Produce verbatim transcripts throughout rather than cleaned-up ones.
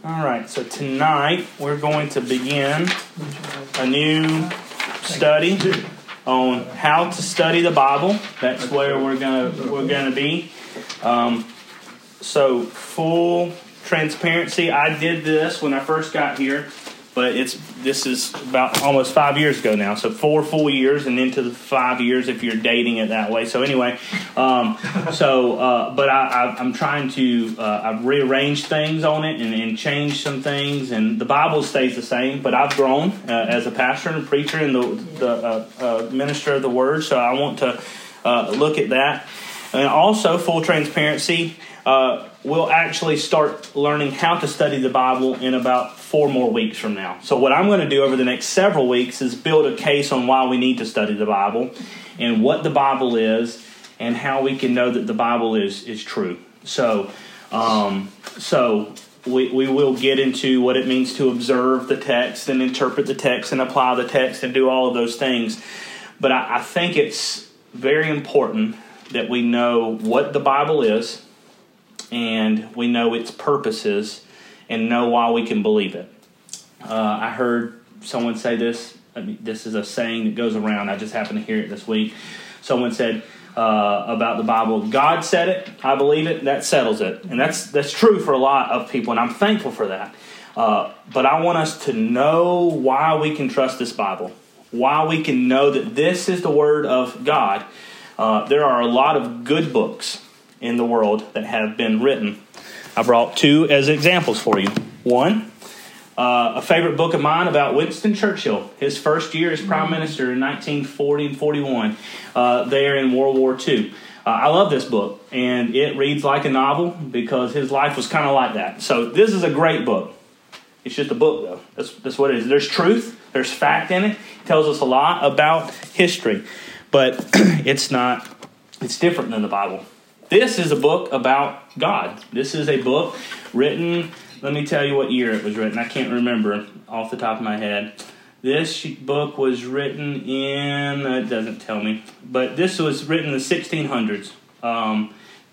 All right, so tonight we're going to begin a new study on how to study the Bible. That's where we're gonna we're gonna be. Um, so full transparency, I did this when I first got here, but it's this is about almost five years ago now. So four full years and into the five years if you're dating it that way. So anyway, um, so uh, but I, I, I'm trying to uh, I've rearranged things on it and, and changed some things, and the Bible stays the same. But I've grown uh, as a pastor and a preacher and the the uh, uh, minister of the Word. So I want to uh, look at that, and also full transparency. Uh, we'll actually start learning how to study the Bible in about four more weeks from now. So what I'm going to do over the next several weeks is build a case on why we need to study the Bible and what the Bible is and how we can know that the Bible is is true. So um, so we, we will get into what it means to observe the text and interpret the text and apply the text and do all of those things. But I, I think it's very important that we know what the Bible is, and we know its purposes and know why we can believe it. Uh, I heard someone say this. I mean, this is a saying that goes around. I just happened to hear it this week. Someone said uh, about the Bible, God said it, I believe it, that settles it. And that's that's true for a lot of people, and I'm thankful for that. Uh, but I want us to know why we can trust this Bible, why we can know that this is the Word of God. Uh, there are a lot of good books in the world that have been written. I brought two as examples for you. One, uh, a favorite book of mine about Winston Churchill. His first year as Prime Minister in nineteen forty and forty-one, uh, there in World War Two. Uh, I love this book, and it reads like a novel because his life was kind of like that. So this is a great book. It's just a book, though. That's, that's what it is. There's truth. There's fact in it. It tells us a lot about history. But it's not, it's different than the Bible. This is a book about God. This is a book written, let me tell you what year it was written. I can't remember off the top of my head. This book was written in, it doesn't tell me, but this was written in the sixteen hundreds. Um,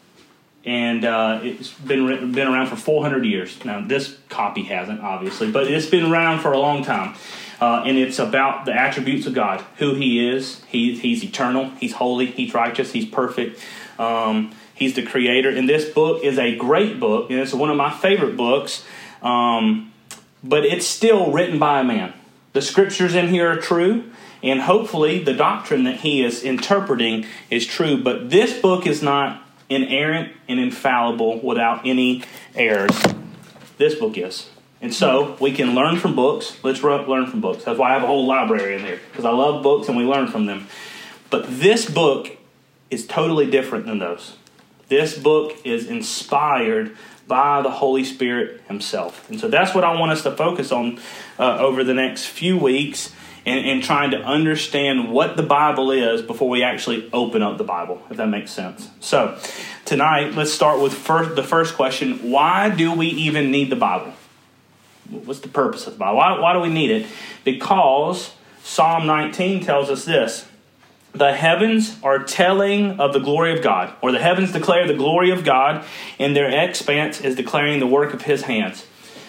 and uh, it's been written, been around for four hundred years. Now, this copy hasn't, obviously, but it's been around for a long time. Uh, and it's about the attributes of God, who He is. He, he's eternal, He's holy, He's righteous, He's perfect. Um, He's the creator. And this book is a great book, and it's one of my favorite books. Um, but it's still written by a man. The scriptures in here are true, and hopefully the doctrine that he is interpreting is true. But this book is not inerrant and infallible without any errors. This book is. And so we can learn from books. Let's learn from books. That's why I have a whole library in there, because I love books and we learn from them. But this book is totally different than those. This book is inspired by the Holy Spirit Himself. And so that's what I want us to focus on uh, over the next few weeks, and, and trying to understand what the Bible is before we actually open up the Bible, if that makes sense. So tonight, let's start with first, the first question. Why do we even need the Bible? What's the purpose of the Bible? Why, why do we need it? Because Psalm nineteen tells us this. The heavens are telling of the glory of God, or the heavens declare the glory of God, and their expanse is declaring the work of His hands.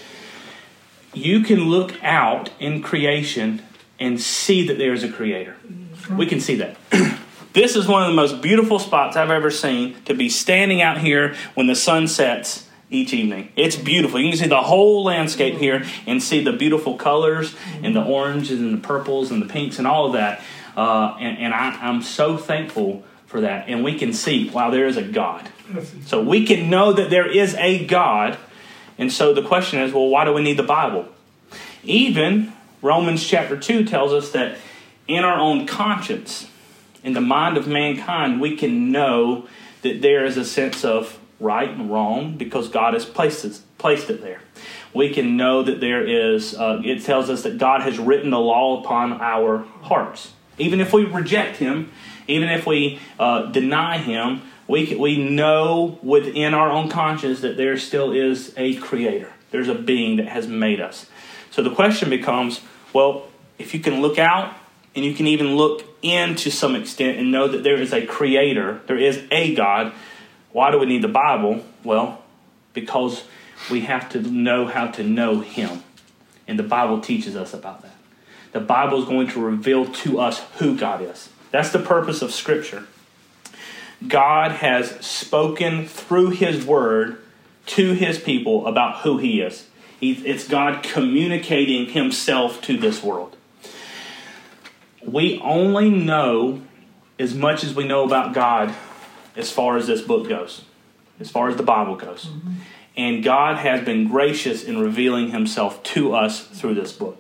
You can look out in creation and see that there is a creator. We can see that. This is one of the most beautiful spots I've ever seen, to be standing out here when the sun sets each evening. It's beautiful. You can see the whole landscape here and see the beautiful colors and the oranges and the purples and the pinks and all of that. Uh, and and I, I'm so thankful for that. And we can see, wow, there is a God. So we can know that there is a God. And so the question is, well, why do we need the Bible? Even Romans chapter two tells us that in our own conscience, in the mind of mankind, we can know that there is a sense of right and wrong because God has placed it, placed it there. We can know that there is, uh, it tells us that God has written the law upon our hearts. Even if we reject Him, even if we uh, deny Him, we we know within our own conscience that there still is a creator. There's a being that has made us. So the question becomes, well, if you can look out and you can even look in to some extent and know that there is a creator, there is a God, why do we need the Bible? Well, because we have to know how to know him. And the Bible teaches us about that. The Bible is going to reveal to us who God is. That's the purpose of Scripture. God has spoken through his word to his people about who he is. It's God communicating himself to this world. We only know as much as we know about God as far as this book goes, as far as the Bible goes. Mm-hmm. And God has been gracious in revealing himself to us through this book.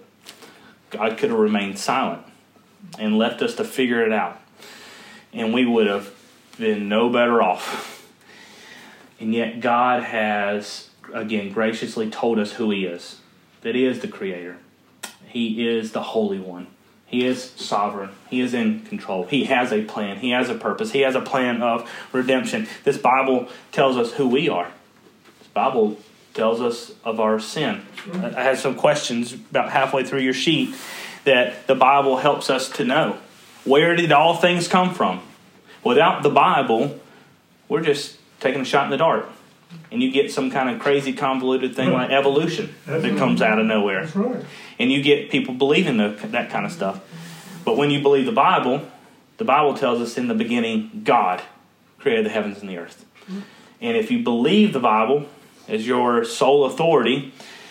God could have remained silent and left us to figure it out, and we would have been no better off. And yet God has, again, graciously told us who he is. That he is the Creator. He is the Holy One. He is sovereign. He is in control. He has a plan. He has a purpose. He has a plan of redemption. This Bible tells us who we are. This Bible tells us of our sin. I had some questions about halfway through your sheet that the Bible helps us to know. Where did all things come from? Without the Bible, we're just taking a shot in the dark. And you get some kind of crazy convoluted thing like evolution that comes out of nowhere. That's right. And you get people believing the, that kind of stuff. But when you believe the Bible, the Bible tells us in the beginning, God created the heavens and the earth. And if you believe the Bible as your sole authority,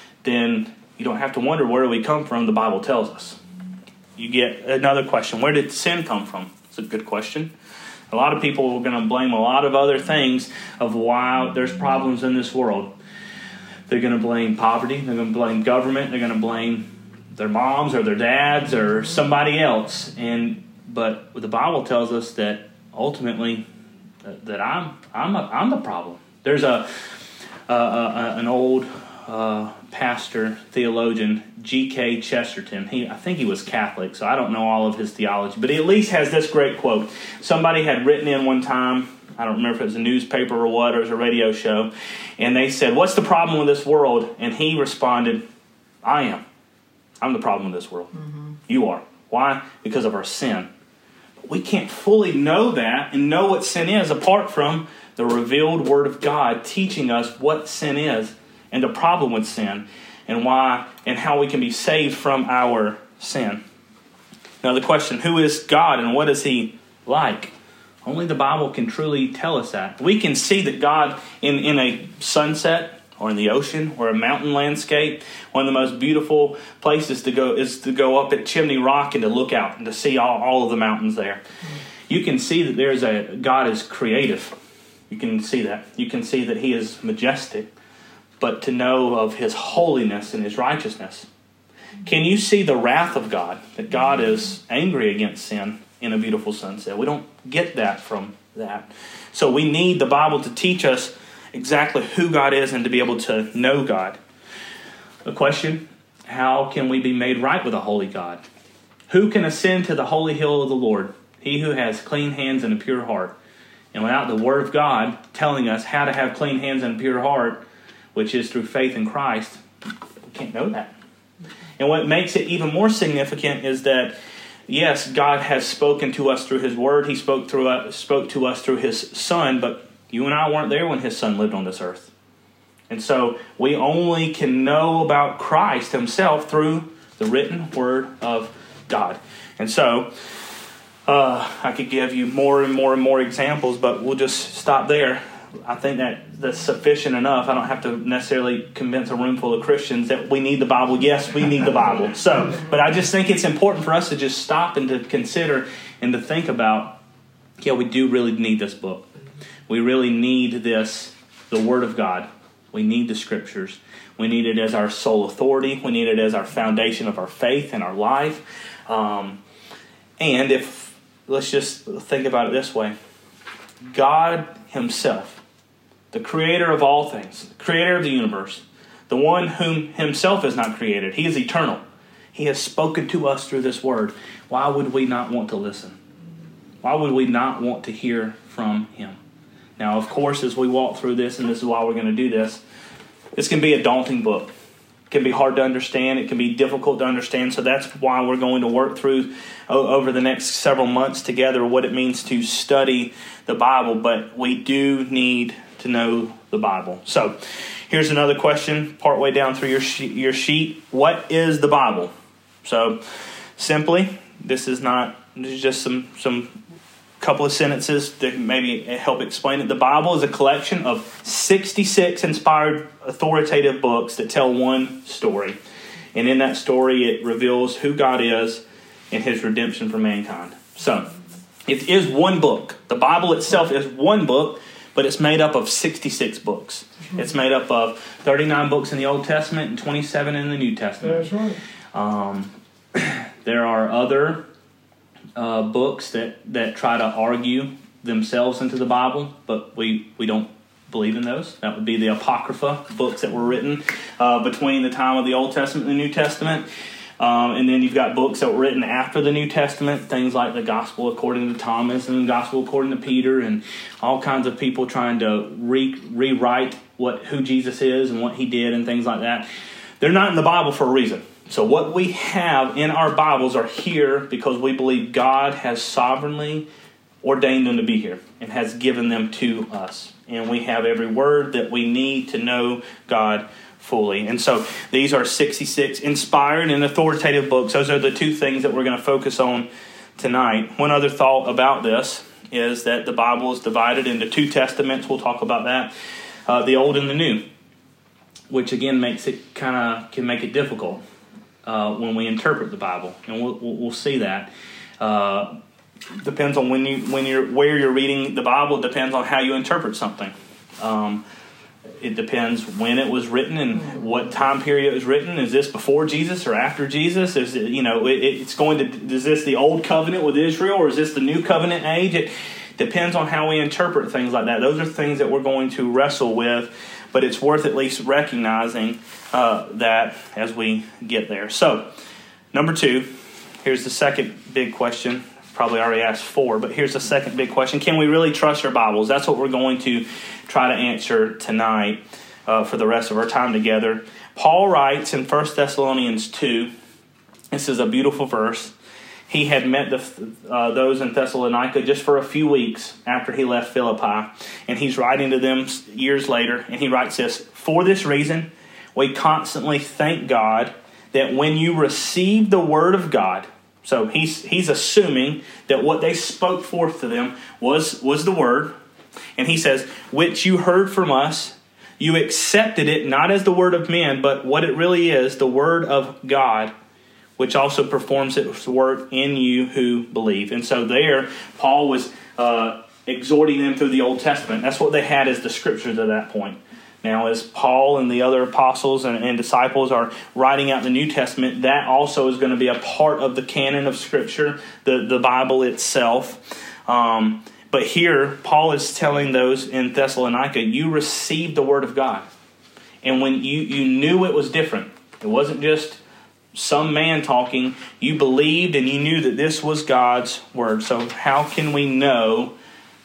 then you don't have to wonder where do we come from. The Bible tells us. You get another question. Where did sin come from? It's a good question. A lot of people are going to blame a lot of other things of why there's problems in this world. They're going to blame poverty. They're going to blame government. They're going to blame their moms or their dads or somebody else. And but the Bible tells us that ultimately that, that I'm I'm a, I'm the problem. There's a, a, a an old uh, pastor theologian, G K Chesterton. He I think he was Catholic, so I don't know all of his theology, but he at least has this great quote. Somebody had written in one time. I don't remember if it was a newspaper or what, or it was a radio show. And they said, what's the problem with this world? And he responded, I am. I'm the problem with this world. Mm-hmm. You are. Why? Because of our sin. But we can't fully know that and know what sin is apart from the revealed Word of God teaching us what sin is and the problem with sin and why and how we can be saved from our sin. Now the question, who is God and what is he like? Only the Bible can truly tell us that. We can see that God in, in a sunset or in the ocean or a mountain landscape, one of the most beautiful places to go is to go up at Chimney Rock and to look out and to see all, all of the mountains there. You can see that there's a God is creative. You can see that. You can see that he is majestic. But to know of his holiness and his righteousness. Can you see the wrath of God? That God is angry against sin in a beautiful sunset. We don't get that from that. So we need the Bible to teach us exactly who God is and to be able to know God. The question, how can we be made right with a holy God? Who can ascend to the holy hill of the Lord? He who has clean hands and a pure heart. And without the Word of God telling us how to have clean hands and a pure heart, which is through faith in Christ, we can't know that. And what makes it even more significant is that yes, God has spoken to us through his word. He spoke through us, spoke to us through his Son, but you and I weren't there when his Son lived on this earth. And so we only can know about Christ himself through the written word of God. And so uh, I could give you more and more and more examples, but we'll just stop there. I think that that's sufficient enough. I don't have to necessarily convince a room full of Christians that we need the Bible. Yes, we need the Bible. So, but I just think it's important for us to just stop and to consider and to think about, yeah, we do really need this book. We really need this, the Word of God. We need the Scriptures. We need it as our sole authority. We need it as our foundation of our faith and our life. Um, and if, let's just think about it this way. God himself, the creator of all things, the creator of the universe, the one whom himself is not created. He is eternal. He has spoken to us through this word. Why would we not want to listen? Why would we not want to hear from him? Now, of course, as we walk through this, and this is why we're going to do this, this can be a daunting book. It can be hard to understand. It can be difficult to understand. So that's why we're going to work through over the next several months together what it means to study the Bible. But we do need to know the Bible. So Here's another question partway down through your sheet, your sheet. What is the Bible? So simply, this is not this is just some some couple of sentences that maybe help explain it. The Bible is a collection of sixty-six inspired authoritative books that tell one story. And in that story, it reveals who God is and his redemption for mankind. So, it is one book. The Bible itself is one book, but it's made up of sixty-six books. It's made up of thirty-nine books in the Old Testament and twenty-seven in the New Testament. That's right. Um, there are other uh, books that, that try to argue themselves into the Bible, but we, we don't believe in those. That would be the Apocrypha, books that were written uh, between the time of the Old Testament and the New Testament. Um, and then you've got books that were written after the New Testament, things like the Gospel according to Thomas and the Gospel according to Peter, and all kinds of people trying to re- rewrite what who Jesus is and what he did and things like that. They're not in the Bible for a reason. So what we have in our Bibles are here because we believe God has sovereignly ordained them to be here and has given them to us. And we have every word that we need to know God fully. And so these are sixty-six inspired and authoritative books. Those are the two things that we're going to focus on tonight. One other thought about this is that the Bible is divided into two testaments. We'll talk about that. Uh, the Old and the New, which again makes it kind of can make it difficult uh, when we interpret the Bible, and we'll we'll, we'll see that. Uh, depends on when you when you're where you're reading the Bible. It depends on how you interpret something. Um, It depends when it was written and what time period it was written. Is this before Jesus or after Jesus? Is it, you know, it, it's going to. Is this the old covenant with Israel or is this the new covenant age? It depends on how we interpret things like that. Those are things that we're going to wrestle with, but it's worth at least recognizing uh, that as we get there. So, number two, here's the second big question. Probably already asked four, but here's the second big question. Can we really trust our Bibles? That's what we're going to try to answer tonight uh, for the rest of our time together. Paul writes in First Thessalonians two, this is a beautiful verse. He had met the, uh, those in Thessalonica just for a few weeks after he left Philippi, and he's writing to them years later, and he writes this, "For this reason, we constantly thank God that when you received the word of God," so he's he's assuming that what they spoke forth to them was, was the word. And he says, "which you heard from us, you accepted it not as the word of men, but what it really is, the word of God, which also performs its work in you who believe." And so there, Paul was uh, exhorting them through the Old Testament. That's what they had as the scriptures at that point. Now, as Paul and the other apostles and, and disciples are writing out the New Testament, that also is going to be a part of the canon of Scripture, the, the Bible itself. Um, but here, Paul is telling those in Thessalonica, you received the Word of God. And when you, you knew it was different, it wasn't just some man talking, you believed and you knew that this was God's Word. So how can we know,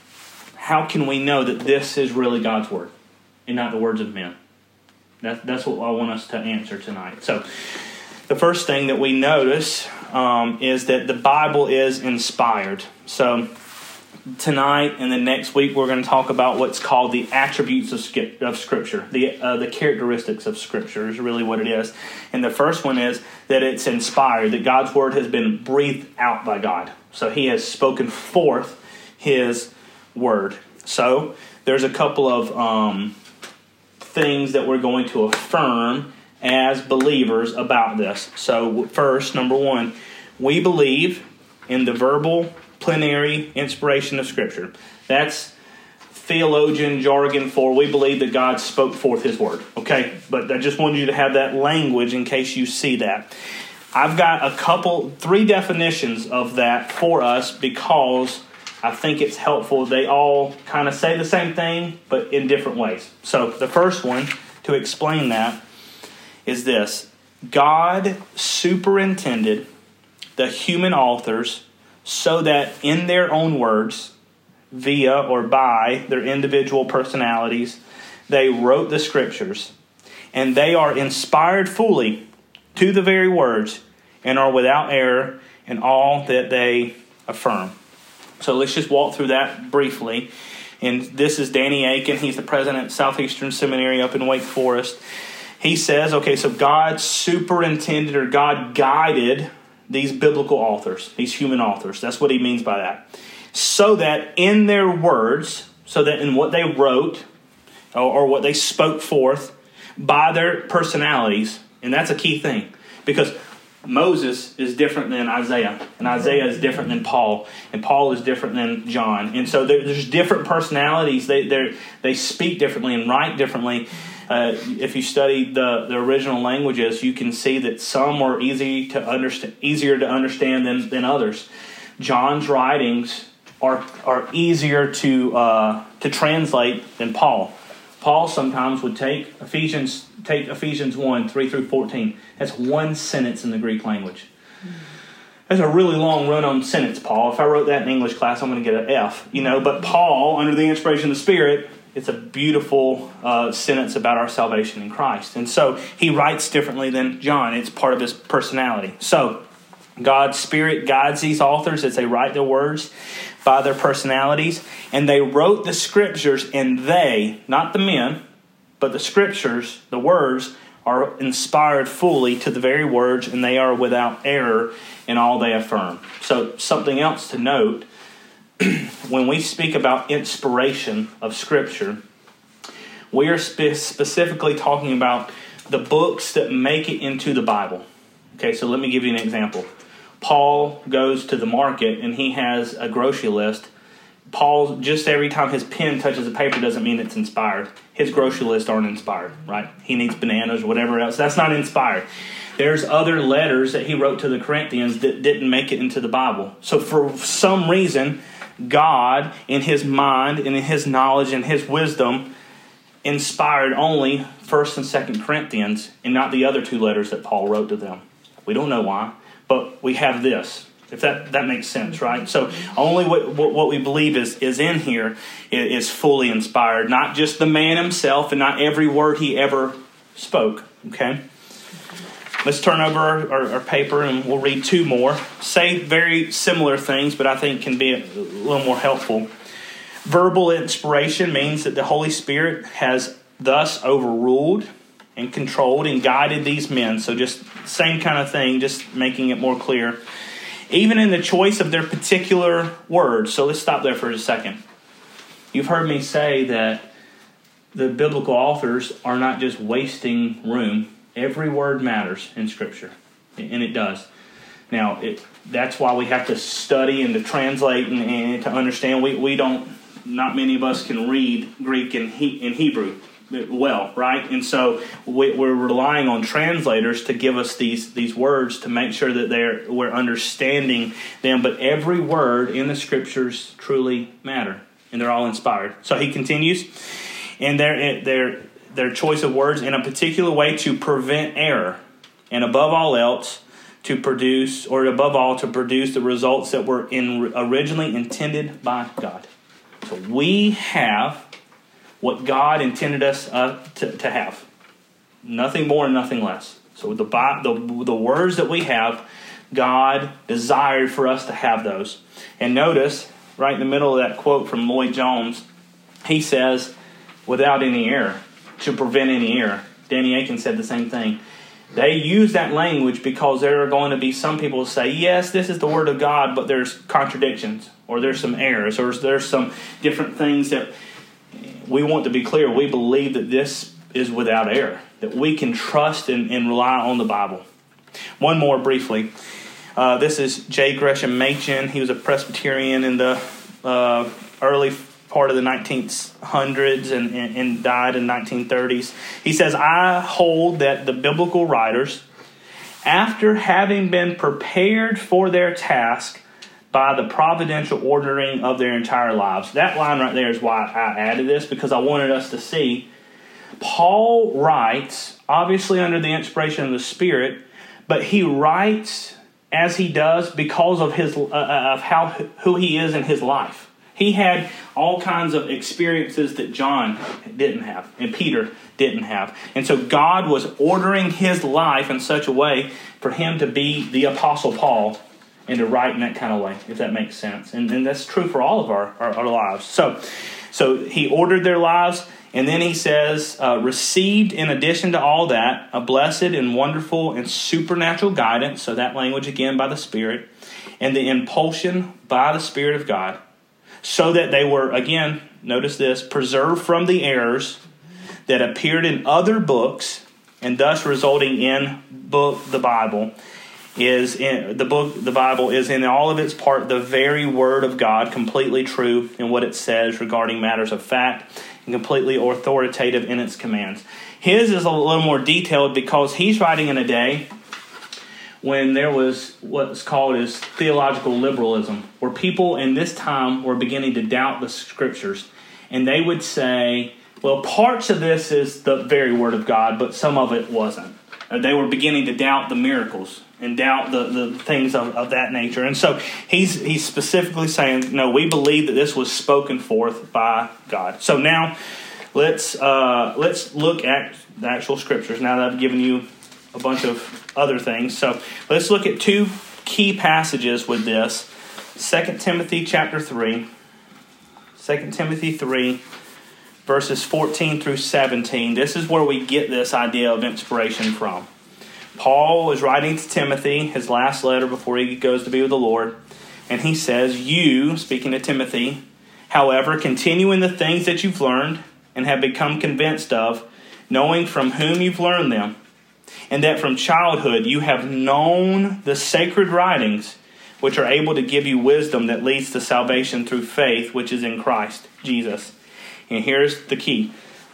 how can we know that this is really God's Word? And not the words of men. That, that's what I want us to answer tonight. So, the first thing that we notice um, is that the Bible is inspired. So, tonight and the next week, we're going to talk about what's called the attributes of, skip, of Scripture. The uh, the characteristics of Scripture is really what it is. And the first one is that it's inspired, that God's Word has been breathed out by God. So, He has spoken forth His Word. So, there's a couple of Um, things that we're going to affirm as believers about this. So first, number one, we believe in the verbal plenary inspiration of Scripture. That's theologian jargon for we believe that God spoke forth His Word. Okay, but I just wanted you to have that language in case you see that. I've got a couple, three definitions of that for us because I think it's helpful. They all kind of say the same thing, but in different ways. So the first one, to explain that, is this. God superintended the human authors so that in their own words, via or by their individual personalities, they wrote the Scriptures. And they are inspired fully to the very words and are without error in all that they affirm. So let's just walk through that briefly. And this is Danny Akin. He's the president of Southeastern Seminary up in Wake Forest. He says, okay, so God superintended or God guided these biblical authors, these human authors. That's what he means by that. So that in their words, so that in what they wrote or, or what they spoke forth by their personalities, and that's a key thing, because Moses is different than Isaiah, and Isaiah is different than Paul, and Paul is different than John. And so there, there's different personalities. They they they speak differently and write differently. Uh, if you study the, the original languages, you can see that some are easy to understand, easier to understand than, than others. John's writings are are easier to uh, to translate than Paul. Paul sometimes would take Ephesians take Ephesians one, three through fourteen. That's one sentence in the Greek language. That's a really long run-on sentence, Paul. If I wrote that in English class, I'm going to get an F. You know, but Paul, under the inspiration of the Spirit, it's a beautiful uh, sentence about our salvation in Christ. And so he writes differently than John. It's part of his personality. So God's Spirit guides these authors as they write their words by their personalities. And they wrote the Scriptures, and they, not the men, but the Scriptures, the words, are inspired fully to the very words, and they are without error in all they affirm. So something else to note, when we speak about inspiration of Scripture, we are spe- specifically talking about the books that make it into the Bible. Okay, so let me give you an example. Paul goes to the market and he has a grocery list. Paul, just every time his pen touches a paper doesn't mean it's inspired. His grocery lists aren't inspired, right? He needs bananas or whatever else. That's not inspired. There's other letters that he wrote to the Corinthians that didn't make it into the Bible. So for some reason, God, in his mind and in his knowledge and his wisdom, inspired only First and Second Corinthians and not the other two letters that Paul wrote to them. We don't know why, but we have this. If that, that makes sense, right? So only what, what, what we believe is, is in here is, is fully inspired, not just the man himself and not every word he ever spoke, okay? Let's turn over our, our, our paper and we'll read two more. Say very similar things, but I think can be a little more helpful. Verbal inspiration means that the Holy Spirit has thus overruled and controlled and guided these men. So just same kind of thing, just making it more clear. Even in the choice of their particular words. So let's stop there for a second. You've heard me say that the biblical authors are not just wasting room. Every word matters in Scripture, and it does. Now, it, that's why we have to study and to translate and, and to understand. We we don't, not many of us can read Greek and, he, and Hebrew well, right? And so we, we're relying on translators to give us these these words to make sure that they're we're understanding them. But every word in the Scriptures truly matter, and they're all inspired. So he continues, and their their their choice of words in a particular way to prevent error, and above all else to produce, or above all to produce the results that were in originally intended by God. So we have what God intended us uh, to, to have. Nothing more and nothing less. So the, the the words that we have, God desired for us to have those. And notice, right in the middle of that quote from Lloyd Jones, he says, without any error, to prevent any error. Danny Akin said the same thing. They use that language because there are going to be some people who say, yes, this is the Word of God, but there's contradictions, or there's some errors, or there's some different things that we want to be clear. We believe that this is without error, that we can trust and, and rely on the Bible. One more briefly. Uh, this is J. Gresham Machen. He was a Presbyterian in the uh, early part of the nineteen hundreds and, and, and died in nineteen thirties. He says, I hold that the biblical writers, after having been prepared for their task by the providential ordering of their entire lives. That line right there is why I added this, because I wanted us to see Paul writes, obviously under the inspiration of the Spirit, but he writes as he does because of his uh, of how who he is in his life. He had all kinds of experiences that John didn't have and Peter didn't have. And so God was ordering his life in such a way for him to be the Apostle Paul and to write in that kind of way, if that makes sense. And, and that's true for all of our, our, our lives. So So he ordered their lives, and then he says, uh, received in addition to all that, a blessed and wonderful and supernatural guidance, so that language again by the Spirit, and the impulsion by the Spirit of God, so that they were, again, notice this, preserved from the errors that appeared in other books, and thus resulting in book the Bible is in the book the Bible is in all of its part the very Word of God, completely true in what it says regarding matters of fact, and completely authoritative in its commands. His is a little more detailed because he's writing in a day when there was what's called as theological liberalism, where people in this time were beginning to doubt the Scriptures, and they would say, well, parts of this is the very Word of God, but some of it wasn't. They were beginning to doubt the miracles and doubt the, the things of, of that nature. And so he's he's specifically saying, no, we believe that this was spoken forth by God. So now let's uh, let's look at the actual Scriptures, now that I've given you a bunch of other things. So let's look at two key passages with this. Second Timothy chapter three. Second Timothy three. Verses fourteen through seventeen. This is where we get this idea of inspiration from. Paul was writing to Timothy, his last letter before he goes to be with the Lord. And he says, you, speaking to Timothy, however, continue in the things that you've learned and have become convinced of, knowing from whom you've learned them, and that from childhood you have known the sacred writings, which are able to give you wisdom that leads to salvation through faith, which is in Christ Jesus. And here's the key.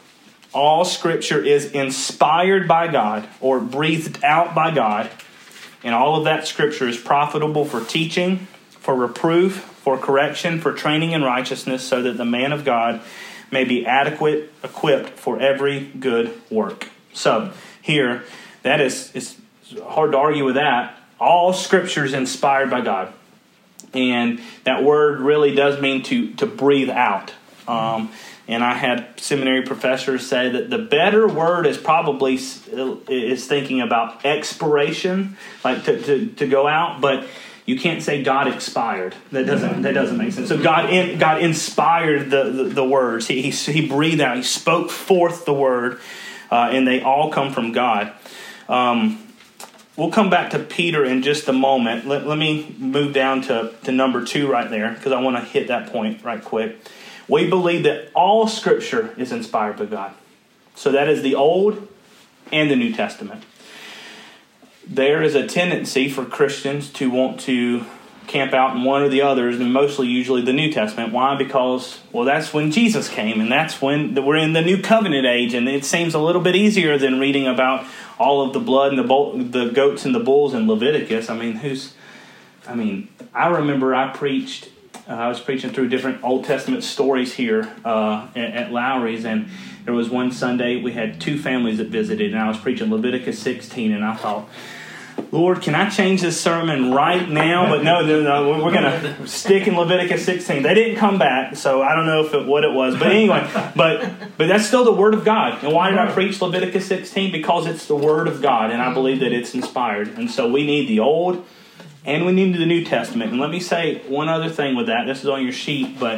All Scripture is inspired by God, or breathed out by God, and all of that Scripture is profitable for teaching, for reproof, for correction, for training in righteousness, so that the man of God may be adequate, equipped for every good work. So, here, that is it's hard to argue with that. All Scripture is inspired by God. And that word really does mean to, to breathe out. Um And I had seminary professors say that the better word is probably is thinking about expiration, like to, to, to go out, but you can't say God expired. That doesn't that doesn't make sense. So God in, God inspired the, the, the words. He, he he breathed out. He spoke forth the word, uh, and they all come from God. Um, we'll come back to Peter in just a moment. Let, let me move down to, to number two right there, because I want to hit that point right quick. We believe that all Scripture is inspired by God. So that is the Old and the New Testament. There is a tendency for Christians to want to camp out in one or the others, and mostly usually the New Testament. Why? Because, well, that's when Jesus came, and that's when we're in the New Covenant age, and it seems a little bit easier than reading about all of the blood and the, bull, the goats and the bulls in Leviticus. I mean, who's... I mean, I remember I preached... Uh, I was preaching through different Old Testament stories here uh, at, at Lowry's, and there was one Sunday we had two families that visited, and I was preaching Leviticus sixteen, and I thought, Lord, can I change this sermon right now? But no, no, no, we're going to stick in Leviticus sixteen. They didn't come back, so I don't know if it, what it was. But anyway, but but that's still the Word of God. And why did I preach Leviticus sixteen? Because it's the Word of God, and I believe that it's inspired. And so we need the Old and we need the New Testament. And let me say one other thing with that. This is on your sheet, but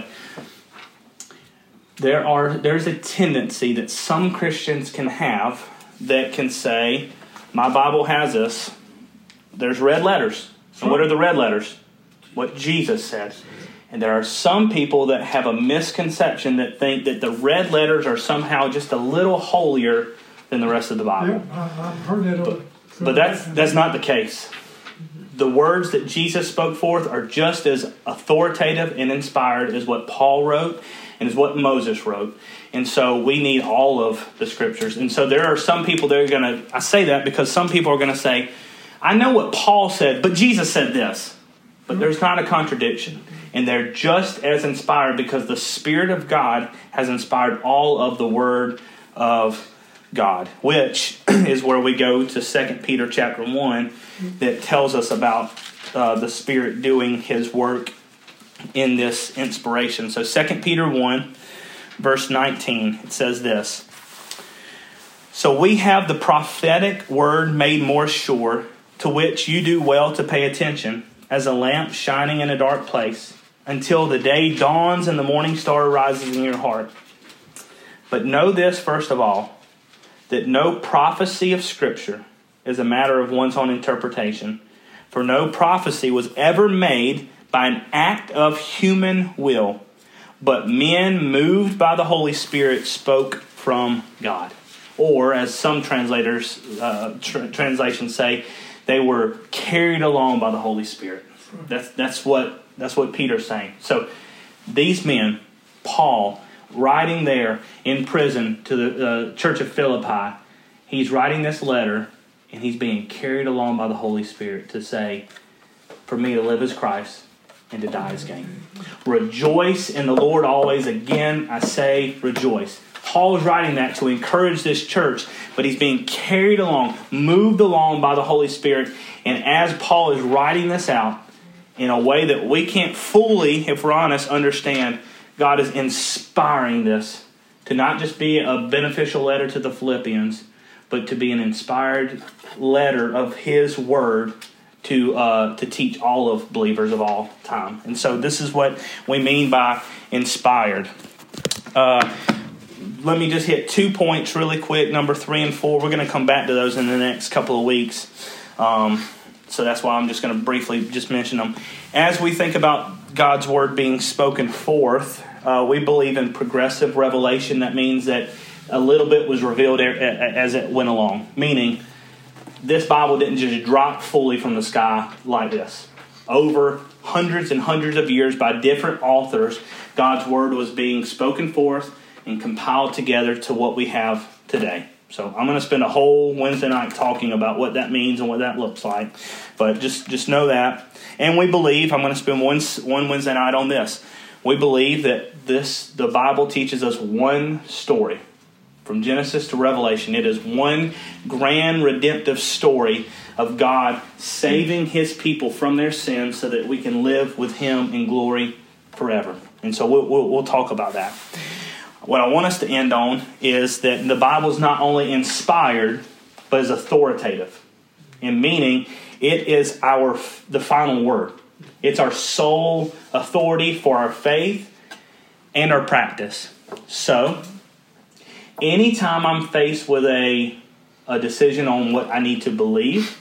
there are there's a tendency that some Christians can have that can say, my Bible has this. There's red letters. And what are the red letters? What Jesus said. And there are some people that have a misconception that think that the red letters are somehow just a little holier than the rest of the Bible. Yeah, I've heard that. But, but that's that's not the case. The words that Jesus spoke forth are just as authoritative and inspired as what Paul wrote and as what Moses wrote. And so we need all of the Scriptures. And so there are some people that are going to, I say that because some people are going to say, I know what Paul said, but Jesus said this. But there's not a contradiction. And they're just as inspired because the Spirit of God has inspired all of the Word of God, which is where we go to Second Peter chapter one that tells us about uh, the Spirit doing His work in this inspiration. So Second Peter one, verse nineteen, it says this. So we have the prophetic word made more sure, to which you do well to pay attention, as a lamp shining in a dark place, until the day dawns and the morning star rises in your heart. But know this, first of all, that no prophecy of Scripture is a matter of one's own interpretation. For no prophecy was ever made by an act of human will, but men moved by the Holy Spirit spoke from God. Or, as some translators, uh, tra- translations say, they were carried along by the Holy Spirit. That's that's what that's what Peter's saying. So, these men, Paul, writing there in prison to the uh, church of Philippi, he's writing this letter, and he's being carried along by the Holy Spirit to say, for me to live as Christ and to die as gain. Rejoice in the Lord always. Again, I say rejoice. Paul is writing that to encourage this church, but he's being carried along, moved along by the Holy Spirit. And as Paul is writing this out in a way that we can't fully, if we're honest, understand, God is inspiring this to not just be a beneficial letter to the Philippians, but to be an inspired letter of His Word to uh, to teach all of believers of all time. And so this is what we mean by inspired. Uh, let me just hit two points really quick, number three and four. We're going to come back to those in the next couple of weeks. Um, so that's why I'm just going to briefly just mention them. As we think about God's Word being spoken forth, uh, we believe in progressive revelation. That means that a little bit was revealed as it went along. Meaning, this Bible didn't just drop fully from the sky like this. Over hundreds and hundreds of years by different authors, God's Word was being spoken forth and compiled together to what we have today. So I'm going to spend a whole Wednesday night talking about what that means and what that looks like. But just, just know that. And we believe, I'm going to spend one, one Wednesday night on this. We believe that this the Bible teaches us one story. From Genesis to Revelation, it is one grand redemptive story of God saving His people from their sins so that we can live with Him in glory forever. And so we'll, we'll, we'll talk about that. What I want us to end on is that the Bible is not only inspired, but is authoritative. In meaning, it is our the final word. It's our sole authority for our faith and our practice. So, anytime I'm faced with a, a decision on what I need to believe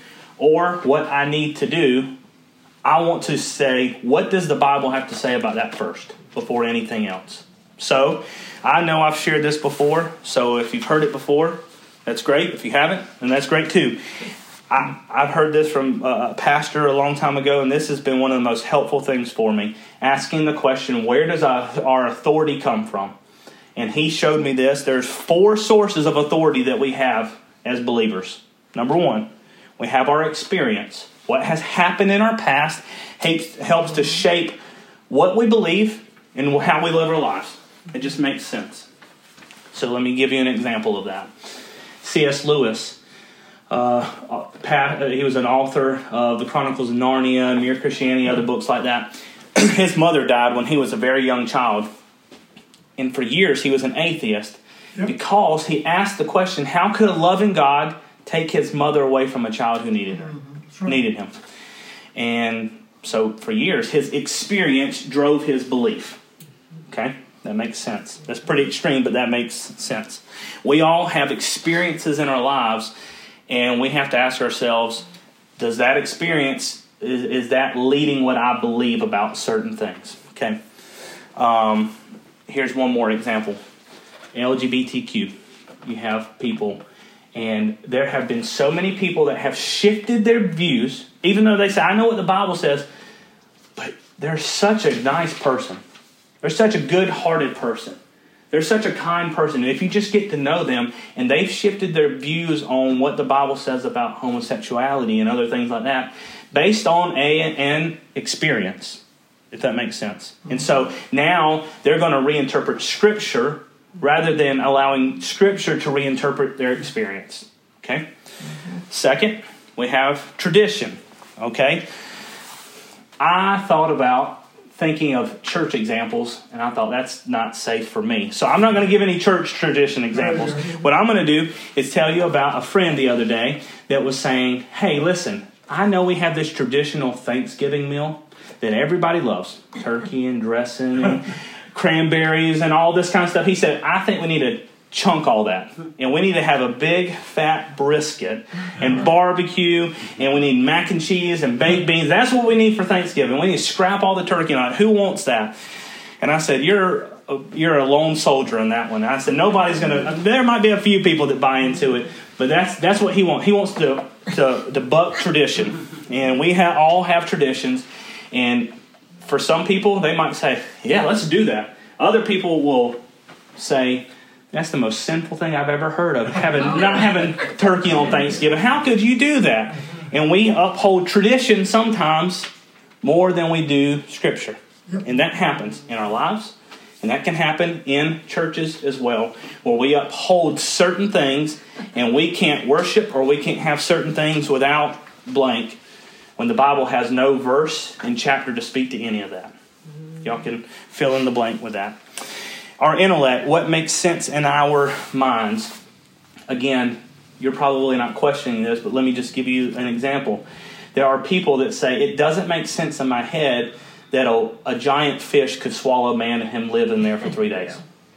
or what I need to do, I want to say, what does the Bible have to say about that first before anything else? So, I know I've shared this before, so if you've heard it before, that's great. If you haven't, then that's great too. I, I've heard this from a pastor a long time ago, and this has been one of the most helpful things for me, asking the question, where does our, our authority come from? And he showed me this. There's four sources of authority that we have as believers. Number one, we have our experience. What has happened in our past helps to shape what we believe and how we live our lives. It just makes sense. So let me give you an example of that. C S Lewis, uh, he was an author of the Chronicles of Narnia, Mere Christianity, other books like that. His mother died when he was a very young child. And for years, he was an atheist yep. because he asked the question, how could a loving God take his mother away from a child who needed her, mm-hmm. right. needed him? And so for years, his experience drove his belief. Okay? That makes sense. That's pretty extreme, but that makes sense. We all have experiences in our lives, and we have to ask ourselves, does that experience, is, is that leading what I believe about certain things? Okay? Um... Here's one more example. L G B T Q. You have people, and there have been so many people that have shifted their views, even though they say, I know what the Bible says, but they're such a nice person. They're such a good-hearted person. They're such a kind person. And if you just get to know them, and they've shifted their views on what the Bible says about homosexuality and other things like that, based on a, an experience, if that makes sense. And so now they're going to reinterpret Scripture rather than allowing Scripture to reinterpret their experience. Okay? Mm-hmm. Second, we have tradition. Okay? I thought about thinking of church examples, and I thought that's not safe for me. So I'm not going to give any church tradition examples. What I'm going to do is tell you about a friend the other day that was saying, hey, listen, I know we have this traditional Thanksgiving meal that everybody loves. Turkey and dressing and cranberries and all this kind of stuff. He said, I think we need to chunk all that. And we need to have a big fat brisket and barbecue, and we need mac and cheese and baked beans. That's what we need for Thanksgiving. We need to scrap all the turkey on it. Who wants that? And I said, you're a, you're a lone soldier in that one. I said, nobody's going to, there might be a few people that buy into it, but that's that's what he wants. He wants to, to, to buck tradition. And we ha- all have traditions. And for some people, they might say, yeah, let's do that. Other people will say, that's the most sinful thing I've ever heard of, having not having turkey on Thanksgiving. How could you do that? And we uphold tradition sometimes more than we do Scripture. And that happens in our lives, and that can happen in churches as well, where we uphold certain things, and we can't worship or we can't have certain things without blank, when the Bible has no verse and chapter to speak to any of that. Y'all can fill in the blank with that. Our intellect, what makes sense in our minds. Again, you're probably not questioning this, but let me just give you an example. There are people that say, it doesn't make sense in my head that a, a giant fish could swallow a man and him live in there for three days.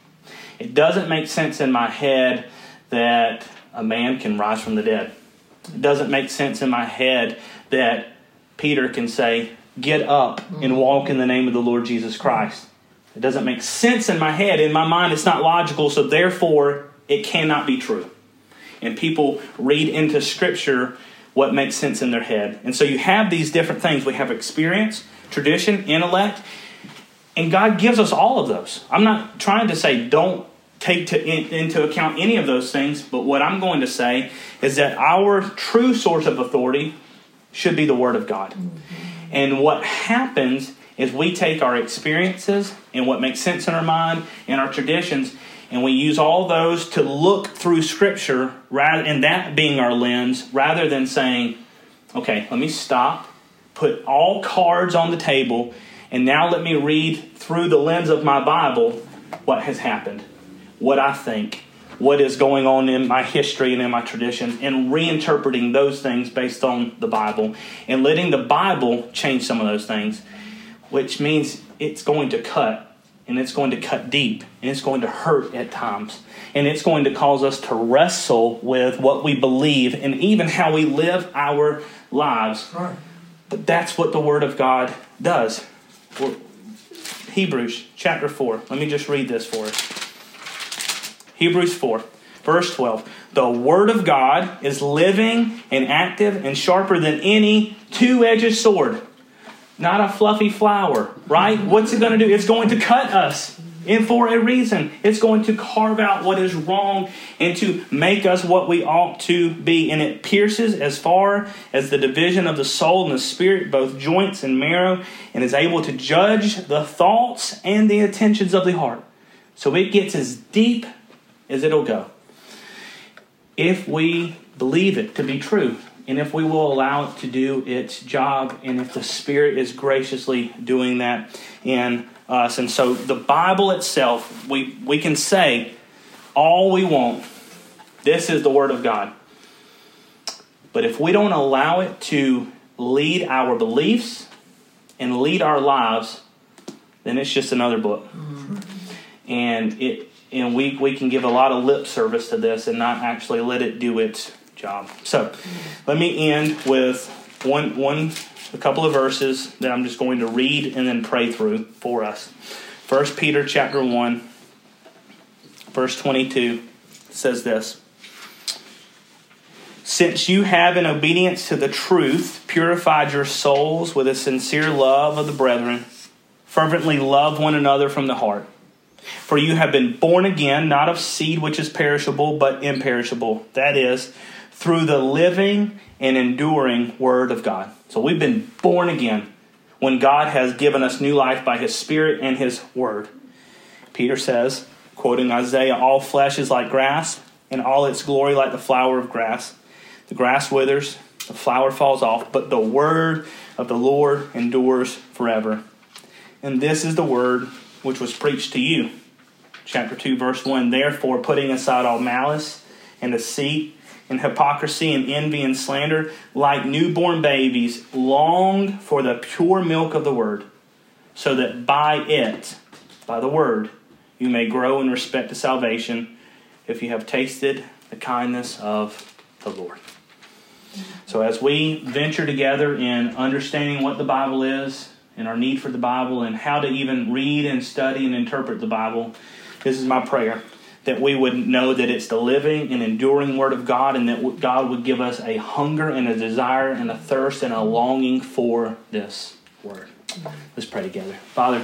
It doesn't make sense in my head that a man can rise from the dead. It doesn't make sense in my head that Peter can say, get up and walk in the name of the Lord Jesus Christ. It doesn't make sense in my head. In my mind, it's not logical, so therefore, it cannot be true. And people read into Scripture what makes sense in their head. And so you have these different things. We have experience, tradition, intellect, and God gives us all of those. I'm not trying to say don't take to, in, into account any of those things, but what I'm going to say is that our true source of authority should be the Word of God. Mm-hmm. And what happens is we take our experiences and what makes sense in our mind and our traditions, and we use all those to look through Scripture, rather, and that being our lens, rather than saying, okay, let me stop, put all cards on the table, and now let me read through the lens of my Bible what has happened, what I think, what is going on in my history and in my tradition, and reinterpreting those things based on the Bible, and letting the Bible change some of those things, which means it's going to cut, and it's going to cut deep, and it's going to hurt at times, and it's going to cause us to wrestle with what we believe and even how we live our lives. Right. But that's what the Word of God does. Hebrews chapter four. Let me just read this for us. Hebrews four, verse twelve. The Word of God is living and active and sharper than any two-edged sword. Not a fluffy flower, right? What's it going to do? It's going to cut us, and for a reason. It's going to carve out what is wrong and to make us what we ought to be. And it pierces as far as the division of the soul and the spirit, both joints and marrow, and is able to judge the thoughts and the intentions of the heart. So it gets as deep as it'll go, if we believe it to be true. And if we will allow it to do its job, and if the Spirit is graciously doing that in us. And so the Bible itself, we, we can say all we want. This is the Word of God. But if we don't allow it to lead our beliefs and lead our lives, then it's just another book. Mm-hmm. And it and we, we can give a lot of lip service to this and not actually let it do its job. So let me end with one one a couple of verses that I'm just going to read and then pray through for us. First Peter chapter one, verse twenty-two says this. Since you have, in obedience to the truth, purified your souls with a sincere love of the brethren, fervently love one another from the heart. For you have been born again, not of seed which is perishable, but imperishable. That is, through the living and enduring Word of God. So we've been born again when God has given us new life by His Spirit and His Word. Peter says, quoting Isaiah, all flesh is like grass, and all its glory like the flower of grass. The grass withers, the flower falls off, but the word of the Lord endures forever. And this is the word which was preached to you. Chapter two, verse one, therefore, putting aside all malice and deceit and hypocrisy and envy and slander, like newborn babies, long for the pure milk of the word, so that by it, by the word, you may grow in respect to salvation, if you have tasted the kindness of the Lord. So as we venture together in understanding what the Bible is, and our need for the Bible, and how to even read and study and interpret the Bible, this is my prayer, that we would know that it's the living and enduring Word of God, and that God would give us a hunger and a desire and a thirst and a longing for this Word. Let's pray together. Father,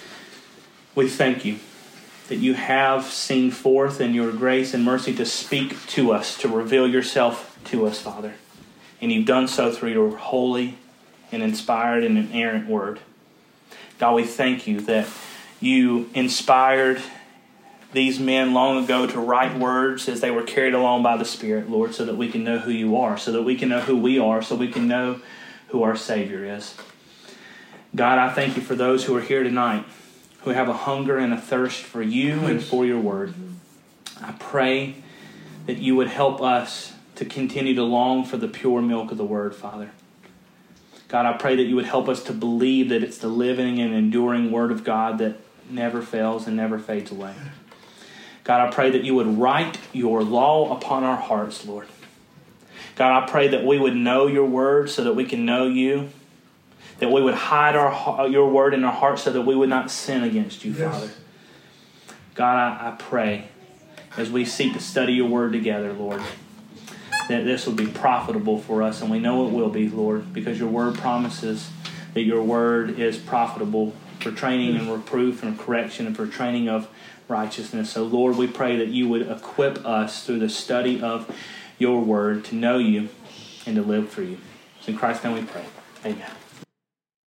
we thank you that you have seen forth in your grace and mercy to speak to us, to reveal yourself to us, Father. And you've done so through your holy and inspired and inerrant Word. God, we thank you that you inspired these men long ago to write words as they were carried along by the Spirit, Lord, so that we can know who you are, so that we can know who we are, so we can know who our Savior is. God, I thank you for those who are here tonight, who have a hunger and a thirst for you and for your word. I pray that you would help us to continue to long for the pure milk of the word, Father. God, I pray that you would help us to believe that it's the living and enduring word of God that never fails and never fades away. God, I pray that you would write your law upon our hearts, Lord. God, I pray that we would know your word so that we can know you, that we would hide our your word in our hearts so that we would not sin against you, yes. Father. God, I, I pray as we seek to study your word together, Lord, that this will be profitable for us, and we know it will be, Lord, because your word promises that your word is profitable for training and reproof and correction and for training of righteousness. So, Lord, we pray that you would equip us through the study of your word to know you and to live for you. It's in Christ's name we pray. Amen.